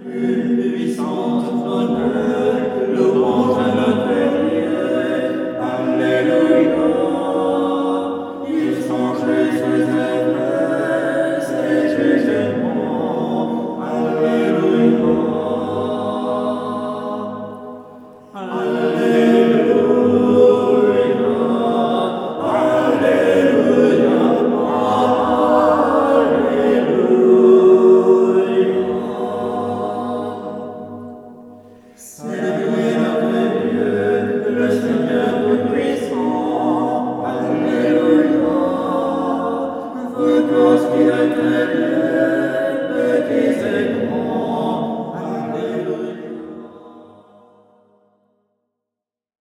Une puissante honneur, louange à notre Dieu. Alléluia. Il sont justes œuvres.